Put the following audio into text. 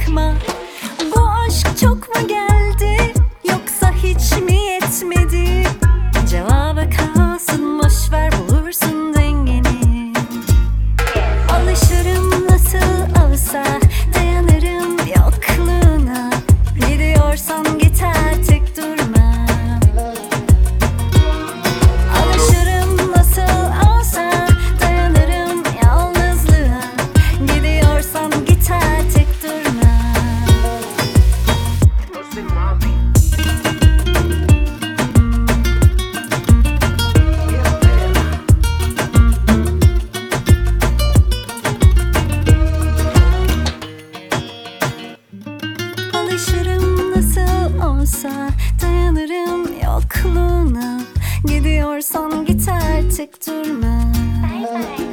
bakma. Bu aşk çok mu geldi, yoksa hiç mi yetmedi? Cevabı kalsın, boşver, bulursun dengeni. Alışırım nasıl olsa, dayanırım yokluğuna. Gidiyorsan git artık, durma. Alışırım nasıl olsa, dayanırım yalnızlığa. Gidiyorsan git artık, durma. Alışırım nasıl olsa, dayanırım yokluğuna. Gidiyorsan git artık, durma. Bye bye.